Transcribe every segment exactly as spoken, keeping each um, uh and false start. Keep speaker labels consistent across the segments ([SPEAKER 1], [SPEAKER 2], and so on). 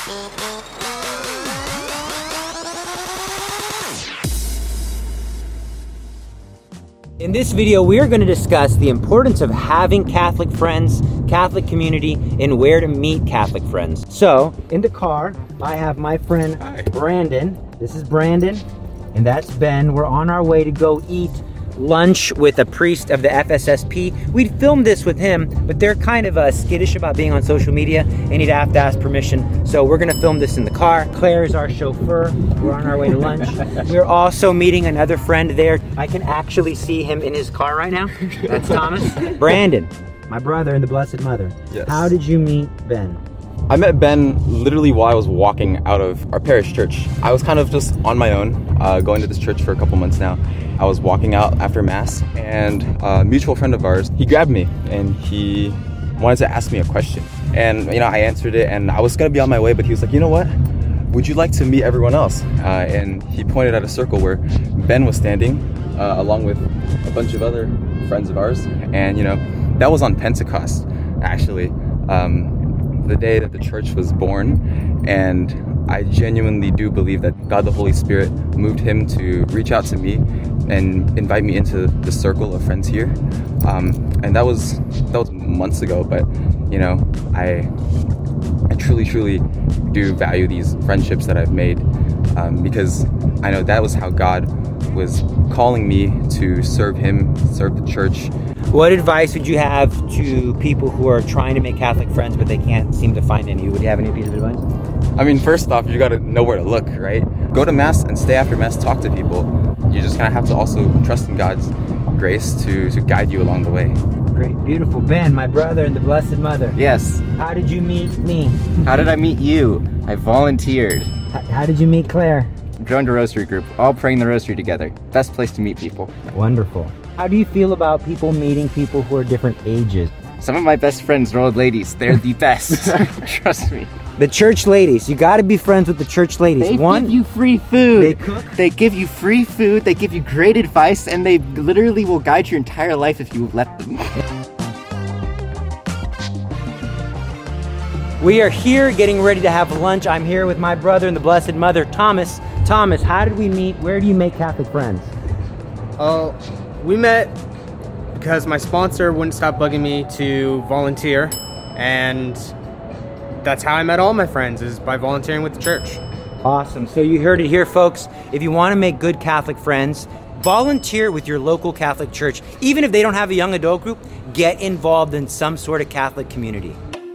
[SPEAKER 1] In this video, we are going to discuss the importance of having Catholic friends, Catholic community, and where to meet Catholic friends. So, in the car, I have my friend
[SPEAKER 2] Hi.
[SPEAKER 1] Brandon. This is Brandon, and that's Ben. We're on our way to go eat lunch with a priest of the F S S P. We'd filmed this with him, but they're kind of uh, skittish about being on social media, and he'd have to ask permission. So we're gonna film this in the car. Claire is our chauffeur. We're on our way to lunch. We're also meeting another friend there. I can actually see him in his car right now. That's Thomas. Brandon, my brother and the Blessed Mother.
[SPEAKER 2] Yes.
[SPEAKER 1] How did you meet Ben?
[SPEAKER 2] I met Ben literally while I was walking out of our parish church. I was kind of just on my own, uh, going to this church for a couple months now. I was walking out after Mass, and a mutual friend of ours, he grabbed me and he wanted to ask me a question. And, you know, I answered it and I was gonna be on my way, but he was like, you know what? Would you like to meet everyone else? Uh, and he pointed at a circle where Ben was standing, uh, along with a bunch of other friends of ours. And, you know, that was on Pentecost, actually. Um, the day that the church was born, and I genuinely do believe that God the Holy Spirit moved him to reach out to me and invite me into the circle of friends here. Um, and that was that was months ago, but you know, I I truly, truly do value these friendships that I've made, um, because I know that was how God was calling me to serve him, serve the church.
[SPEAKER 1] What advice would you have to people who are trying to make Catholic friends but they can't seem to find any? Would you have any piece of advice?
[SPEAKER 2] I mean, first off, you gotta know where to look, right? Go to Mass and stay after Mass, talk to people. You just kind of have to also trust in God's grace to, to guide you along the way.
[SPEAKER 1] Great, beautiful. Ben, my brother and the Blessed Mother.
[SPEAKER 3] Yes.
[SPEAKER 1] How did you meet me?
[SPEAKER 3] How did I meet you? I volunteered.
[SPEAKER 1] H- how did you meet Claire?
[SPEAKER 3] Joined a rosary group, all praying the rosary together. Best place to meet people.
[SPEAKER 1] Wonderful. How do you feel about people meeting people who are different ages?
[SPEAKER 3] Some of my best friends are old ladies. They're the best. Trust me.
[SPEAKER 1] The church ladies. You got to be friends with the church ladies.
[SPEAKER 3] They
[SPEAKER 1] One,
[SPEAKER 3] give you free food.
[SPEAKER 1] They cook.
[SPEAKER 3] They give you free food. They give you great advice, and they literally will guide your entire life if you let them.
[SPEAKER 1] We are here getting ready to have lunch. I'm here with my brother and the Blessed Mother, Thomas. Thomas, how did we meet? Where do you make Catholic friends?
[SPEAKER 4] Uh, we met because my sponsor wouldn't stop bugging me to volunteer, and that's how I met all my friends, is by volunteering with the church.
[SPEAKER 1] Awesome. So you heard it here, folks. If you want to make good Catholic friends, volunteer with your local Catholic church. Even if they don't have a young adult group, get involved in some sort of Catholic community.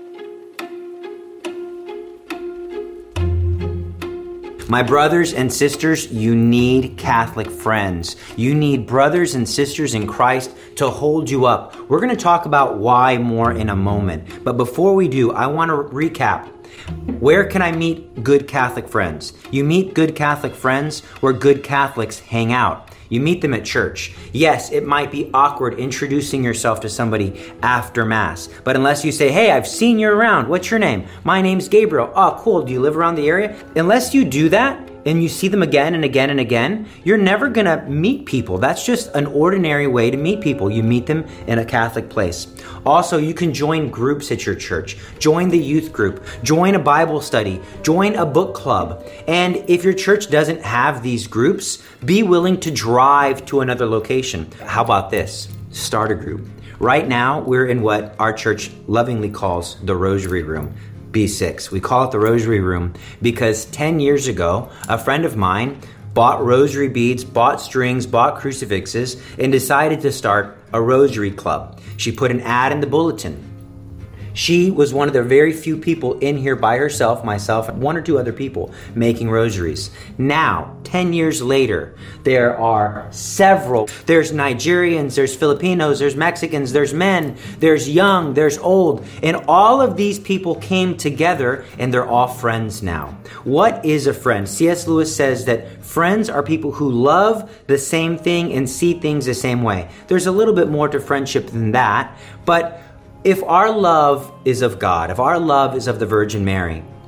[SPEAKER 1] My brothers and sisters, you need Catholic friends. You need brothers and sisters in Christ to hold you up. We're going to talk about why more in a moment. But before we do, I want to recap. Where can I meet good Catholic friends? You meet good Catholic friends where good Catholics hang out. You meet them at church. Yes, it might be awkward introducing yourself to somebody after Mass, but unless you say, hey, I've seen you around. What's your name? My name's Gabriel. Oh, cool. Do you live around the area? Unless you do that, and you see them again and again and again, you're never gonna meet people. That's just an ordinary way to meet people. You meet them in a Catholic place. Also, you can join groups at your church. Join the youth group. Join a Bible study. Join a book club. And if your church doesn't have these groups, be willing to drive to another location. How about this? Start a group. Right now, we're in what our church lovingly calls the Rosary Room. B six. We call it the Rosary Room because ten years ago, a friend of mine bought rosary beads, bought strings, bought crucifixes, and decided to start a rosary club. She put an ad in the bulletin. She was one of the very few people in here by herself, myself, and one or two other people making rosaries. Now, ten years later, there are several. There's Nigerians, there's Filipinos, there's Mexicans, there's men, there's young, there's old. And all of these people came together and they're all friends now. What is a friend? C S Lewis says that friends are people who love the same thing and see things the same way. There's a little bit more to friendship than that, but if our love is of God, if our love is of the Virgin Mary,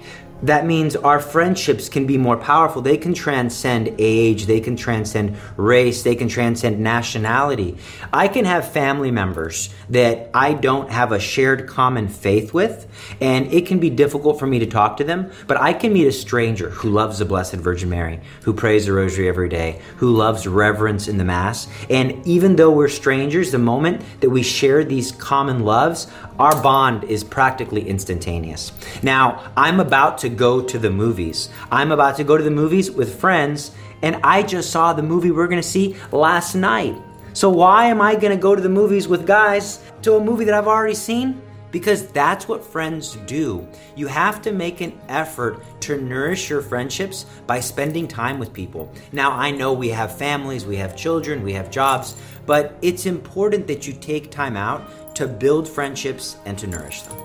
[SPEAKER 1] that means our friendships can be more powerful. They can transcend age, they can transcend race, they can transcend nationality. I can have family members that I don't have a shared common faith with, and it can be difficult for me to talk to them, but I can meet a stranger who loves the Blessed Virgin Mary, who prays the Rosary every day, who loves reverence in the Mass, and even though we're strangers, the moment that we share these common loves, our bond is practically instantaneous. Now, I'm about to go to the movies. I'm about to go to the movies with friends, and I just saw the movie we're going to see last night. So why am I going to go to the movies with guys to a movie that I've already seen? Because that's what friends do. You have to make an effort to nourish your friendships by spending time with people. Now, I know we have families, we have children, we have jobs, but it's important that you take time out to build friendships and to nourish them.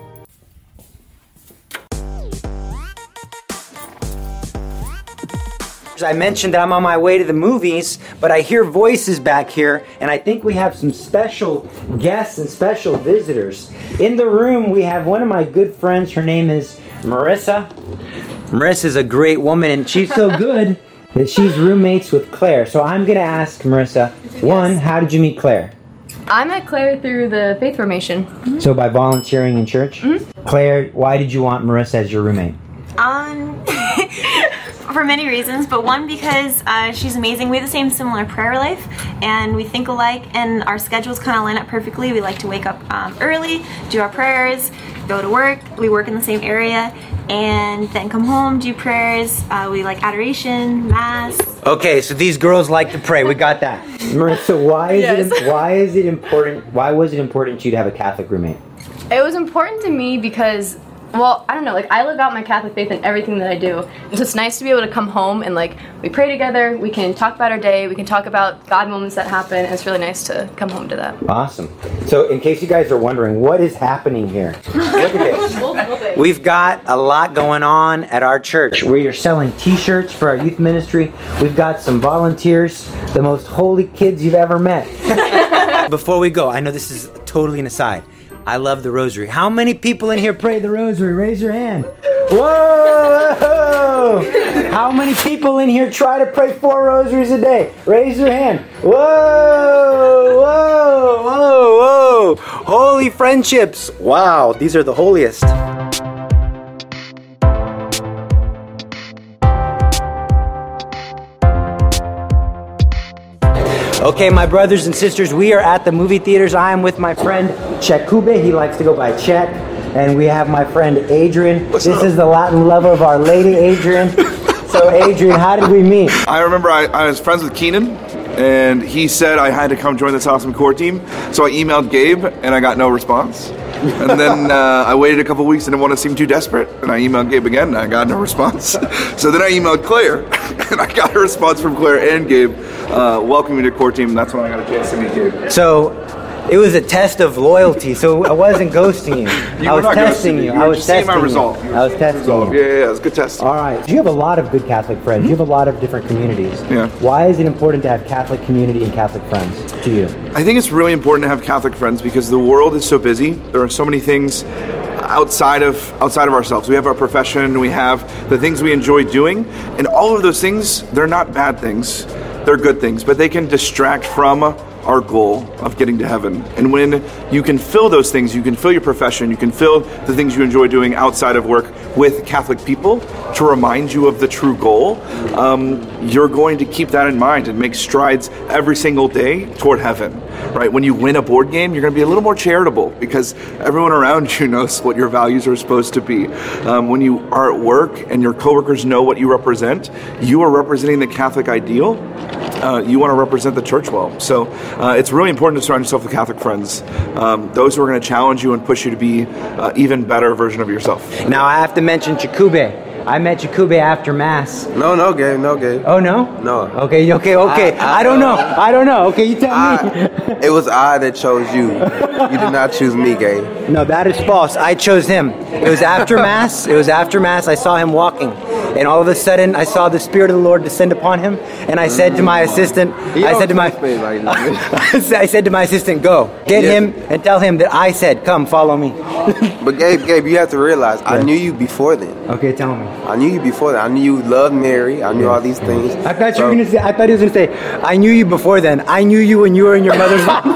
[SPEAKER 1] I mentioned that I'm on my way to the movies, but I hear voices back here, and I think we have some special guests and special visitors. In the room, we have one of my good friends. Her name is Marissa. Marissa's a great woman, and she's so good that she's roommates with Claire. So I'm going to ask Marissa, one, how did you meet Claire?
[SPEAKER 5] I met Claire through the Faith Formation. Mm-hmm.
[SPEAKER 1] So by volunteering in church?
[SPEAKER 5] Mm-hmm.
[SPEAKER 1] Claire, why did you want Marissa as your roommate?
[SPEAKER 6] Um... For many reasons, but one because uh, she's amazing. We have the same similar prayer life, and we think alike, and our schedules kind of line up perfectly. We like to wake up um, early, do our prayers, go to work. We work in the same area, and then come home, do prayers. Uh, we like adoration, mass.
[SPEAKER 1] Okay, so these girls like to pray. We got that. Marissa, why is yes. it why is it important? Why was it important to you to have a Catholic roommate?
[SPEAKER 5] It was important to me because, well, I don't know, like, I live out my Catholic faith in everything that I do. So it's nice to be able to come home and, like, we pray together, we can talk about our day, we can talk about God moments that happen, and it's really nice to come home to that.
[SPEAKER 1] Awesome. So, in case you guys are wondering, what is happening here? Look at this. We've got a lot going on at our church. We are selling t-shirts for our youth ministry. We've got some volunteers, the most holy kids you've ever met. Before we go, I know this is totally an aside. I love the rosary. How many people in here pray the rosary? Raise your hand. Whoa! How many people in here try to pray four rosaries a day? Raise your hand. Whoa! Whoa! Whoa! Whoa! Holy friendships. Wow, these are the holiest. Okay, my brothers and sisters, we are at the movie theaters. I am with my friend Chekube. He likes to go by Chek. And we have my friend Adrian.
[SPEAKER 7] What's
[SPEAKER 1] this
[SPEAKER 7] up?
[SPEAKER 1] is the Latin lover of Our Lady, Adrian. So, Adrian, how did we meet?
[SPEAKER 7] I remember I, I was friends with Keenan, and he said I had to come join this awesome core team. So I emailed Gabe, and I got no response. And then uh, I waited a couple weeks and didn't want to seem too desperate. And I emailed Gabe again, and I got no response. So then I emailed Claire, and I got a response from Claire and Gabe, uh, welcoming me to core team. And that's when I got a chance to meet Gabe.
[SPEAKER 1] So it was a test of loyalty. So I wasn't ghosting you.
[SPEAKER 7] you
[SPEAKER 1] I was testing you.
[SPEAKER 7] you.
[SPEAKER 1] I was
[SPEAKER 7] just testing
[SPEAKER 1] my
[SPEAKER 7] you.
[SPEAKER 1] result. I was testing
[SPEAKER 7] result.
[SPEAKER 1] you.
[SPEAKER 7] Yeah, yeah, yeah, it was a good test.
[SPEAKER 1] All right. You have a lot of good Catholic friends. You have a lot of different communities.
[SPEAKER 7] Yeah.
[SPEAKER 1] Why is it important to have Catholic community and Catholic friends to you?
[SPEAKER 7] I think it's really important to have Catholic friends because the world is so busy. There are so many things outside of outside of ourselves. We have our profession, we have the things we enjoy doing, and all of those things, they're not bad things. They're good things, but they can distract from our goal of getting to heaven. And when you can fill those things, you can fill your profession, you can fill the things you enjoy doing outside of work with Catholic people to remind you of the true goal, um, you're going to keep that in mind and make strides every single day toward heaven, right? When you win a board game, you're going to be a little more charitable because everyone around you knows what your values are supposed to be. Um, when you are at work and your coworkers know what you represent, you are representing the Catholic ideal. Uh, you want to represent the church well. So uh, it's really important to surround yourself with Catholic friends, um, those who are going to challenge you and push you to be uh, even better version of yourself.
[SPEAKER 1] Now I have to mention Chekube. I met Chekube after Mass.
[SPEAKER 8] No, no, Gabe, no, Gabe.
[SPEAKER 1] Oh, no?
[SPEAKER 8] No.
[SPEAKER 1] Okay, okay, okay. I, I, I don't know. I don't know. Okay, you tell
[SPEAKER 8] I,
[SPEAKER 1] me.
[SPEAKER 8] It was I that chose you. You did not choose me, Gabe.
[SPEAKER 1] No, that is false. I chose him. It was after Mass. It was after Mass. I saw him walking. And all of a sudden, I saw the Spirit of the Lord descend upon him. And I said to my assistant, I said to my, I said to my assistant, go, get
[SPEAKER 8] yes.
[SPEAKER 1] him and tell him that I said, come, follow me.
[SPEAKER 8] But Gabe, Gabe, you have to realize, yeah. I knew you before then.
[SPEAKER 1] Okay, tell me.
[SPEAKER 8] I knew you before that. I knew you loved Mary. I knew all these things.
[SPEAKER 1] I thought
[SPEAKER 8] So-
[SPEAKER 1] you were gonna say. I thought he was gonna say, "I knew you before then. I knew you when you were in your mother's womb."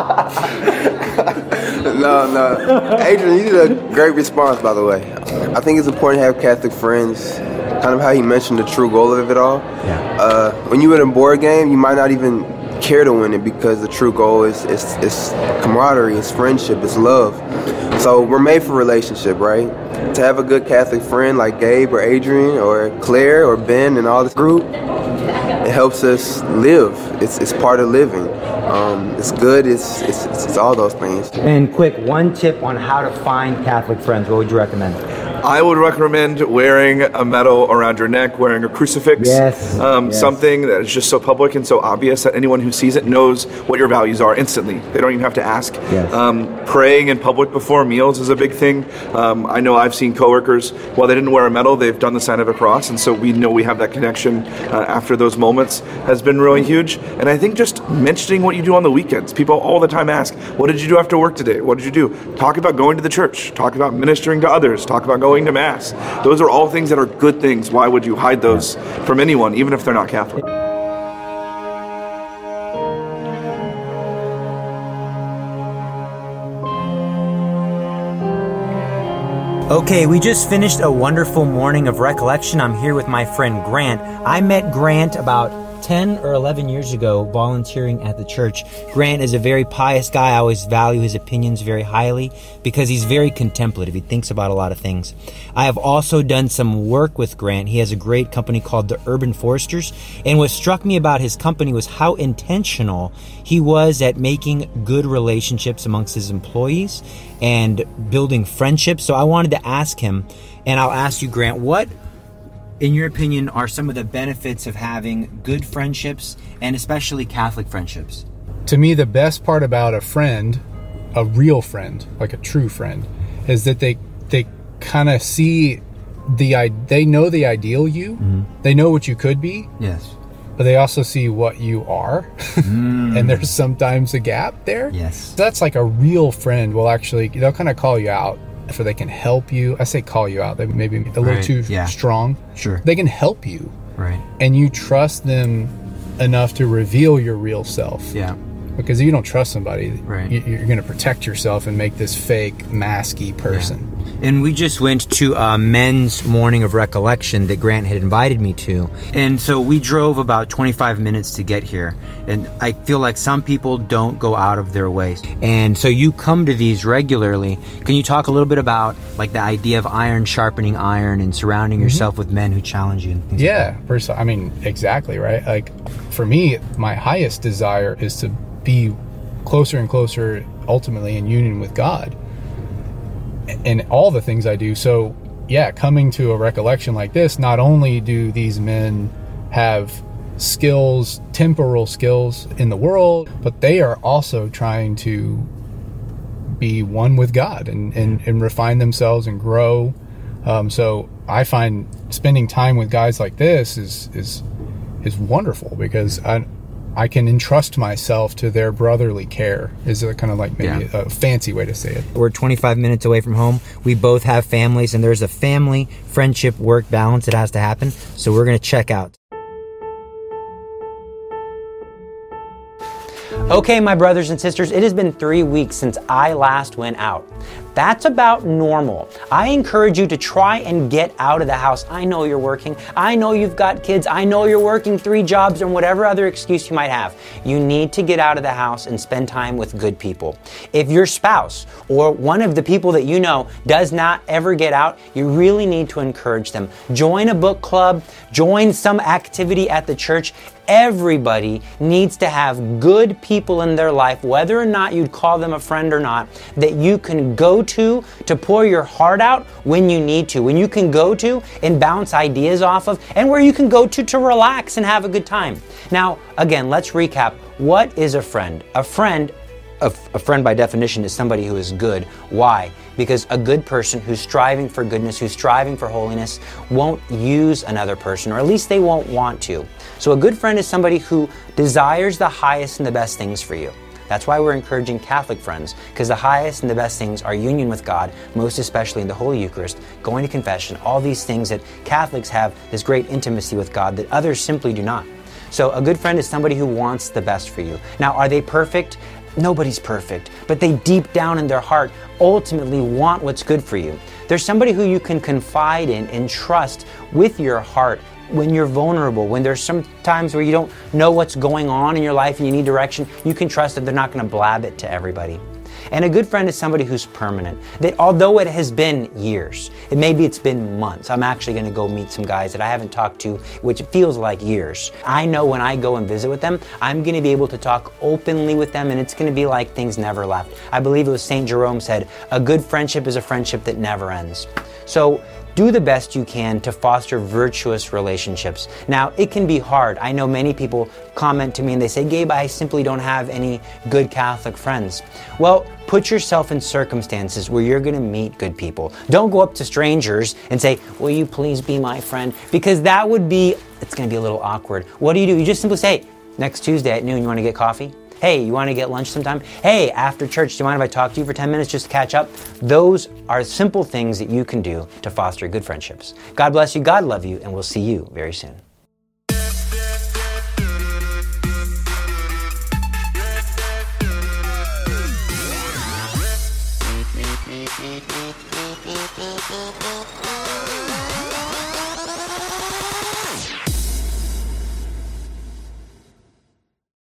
[SPEAKER 8] No, no. Adrian, you did a great response, by the way. I think it's important to have Catholic friends. Kind of how he mentioned the true goal of it all.
[SPEAKER 1] Yeah.
[SPEAKER 8] Uh, when you're at a board game, you might not even care to win it because the true goal is, is, is camaraderie, it's friendship, it's love. So we're made for relationship, right? To have a good Catholic friend like Gabe or Adrian or Claire or Ben and all this group, it helps us live. It's it's part of living. Um, it's good. It's, it's it's it's all those things.
[SPEAKER 1] And quick, one tip on how to find Catholic friends. What would you recommend?
[SPEAKER 7] I would recommend wearing a medal around your neck, wearing a crucifix.
[SPEAKER 1] Yes,
[SPEAKER 7] Um,
[SPEAKER 1] yes.
[SPEAKER 7] Something that is just so public and so obvious that anyone who sees it knows what your values are instantly. They don't even have to ask.
[SPEAKER 1] Yes.
[SPEAKER 7] Um, praying in public before meals is a big thing. Um, I know I've seen coworkers, while they didn't wear a medal, they've done the sign of a cross, and so we know we have that connection uh, after those moments has been really huge. And I think just mentioning what you do on the weekends. People all the time ask, what did you do after work today? What did you do? Talk about going to the church. Talk about ministering to others. Talk about going to Mass. Those are all things that are good things. Why would you hide those from anyone, even if they're not Catholic?
[SPEAKER 1] Okay, we just finished a wonderful morning of recollection. I'm here with my friend Grant. I met Grant about ten or eleven years ago volunteering at the church. Grant is a very pious guy. I always value his opinions very highly because he's very contemplative. He thinks about a lot of things. I have also done some work with Grant. He has a great company called the Urban Foresters. And what struck me about his company was how intentional he was at making good relationships amongst his employees and building friendships. So I wanted to ask him, and I'll ask you, Grant, what, in your opinion, are some of the benefits of having good friendships and especially Catholic friendships?
[SPEAKER 9] To me, the best part about a friend, a real friend, like a true friend, is that they they kind of see the i- they know the ideal you.
[SPEAKER 1] Mm-hmm.
[SPEAKER 9] They know what you could be,
[SPEAKER 1] Yes.
[SPEAKER 9] but they also see what you are.
[SPEAKER 1] Mm.
[SPEAKER 9] And there's sometimes a gap there.
[SPEAKER 1] Yes.
[SPEAKER 9] That's like a real friend will actually, they'll kind of call you out so they can help you. I say call you out, they may be a little
[SPEAKER 1] Right,
[SPEAKER 9] too
[SPEAKER 1] yeah.
[SPEAKER 9] strong.
[SPEAKER 1] Sure.
[SPEAKER 9] They can help you,
[SPEAKER 1] Right.
[SPEAKER 9] and you trust them enough to reveal your real self.
[SPEAKER 1] Yeah.
[SPEAKER 9] Because if you don't trust somebody,
[SPEAKER 1] Right.
[SPEAKER 9] you, you're going to protect yourself and make this fake, masky person.
[SPEAKER 1] And we just went to a men's morning of recollection that Grant had invited me to. And so we drove about twenty-five minutes to get here. And I feel like some people don't go out of their way. And so you come to these regularly. Can you talk a little bit about like the idea of iron sharpening iron and surrounding yourself with men who challenge you and things like
[SPEAKER 9] Yeah, pers- I mean, exactly, right? Like, for me, my highest desire is to be closer and closer, ultimately, in union with God in all the things I do. So, yeah, coming to a recollection like this, not only do these men have skills, temporal skills in the world, but they are also trying to be one with God and, and, and refine themselves and grow. Um, so I find spending time with guys like this is is is wonderful because I I can entrust myself to their brotherly care. Is a kind of like maybe
[SPEAKER 1] Yeah.
[SPEAKER 9] a fancy way to say it.
[SPEAKER 1] We're twenty-five minutes away from home. We both have families, and there's a family, friendship, work balance that has to happen. So we're going to check out. Okay, my brothers and sisters, it has been three weeks since I last went out. That's about normal. I encourage you to try and get out of the house. I know you're working. I know you've got kids. I know you're working three jobs and whatever other excuse you might have. You need to get out of the house and spend time with good people. If your spouse or one of the people that you know does not ever get out, you really need to encourage them. Join a book club, join some activity at the church. Everybody needs to have good people in their life, whether or not you'd call them a friend or not, that you can go to to pour your heart out when you need to, when you can go to and bounce ideas off of, and where you can go to to relax and have a good time. Now, again, let's recap. What is a friend? A friend, a, a friend by definition, is somebody who is good. Why? Because a good person who's striving for goodness, who's striving for holiness, won't use another person, or at least they won't want to. So a good friend is somebody who desires the highest and the best things for you. That's why we're encouraging Catholic friends, because the highest and the best things are union with God, most especially in the Holy Eucharist, going to confession, all these things that Catholics have this great intimacy with God that others simply do not. So a good friend is somebody who wants the best for you. Now, are they perfect? Nobody's perfect, but they deep down in their heart ultimately want what's good for you. There's somebody who you can confide in and trust with your heart when you're vulnerable, when there's some times where you don't know what's going on in your life and you need direction. You can trust that they're not going to blab it to everybody. And a good friend is somebody who's permanent, that although it has been years, and maybe it's been months, I'm actually going to go meet some guys that I haven't talked to, which feels like years. I know when I go and visit with them, I'm going to be able to talk openly with them, and it's going to be like things never left. I believe it was Saint Jerome said, a good friendship is a friendship that never ends. So do the best you can to foster virtuous relationships. Now, it can be hard. I know many people comment to me and they say, Gabe, I simply don't have any good Catholic friends. Well, put yourself in circumstances where you're going to meet good people. Don't go up to strangers and say, will you please be my friend? Because that would be, it's going to be a little awkward. What do you do? You just simply say, next Tuesday at noon, you want to get coffee? Hey, you want to get lunch sometime? Hey, after church, do you mind if I talk to you for ten minutes just to catch up? Those are simple things that you can do to foster good friendships. God bless you, God love you, and we'll see you very soon.
[SPEAKER 10] Thank you.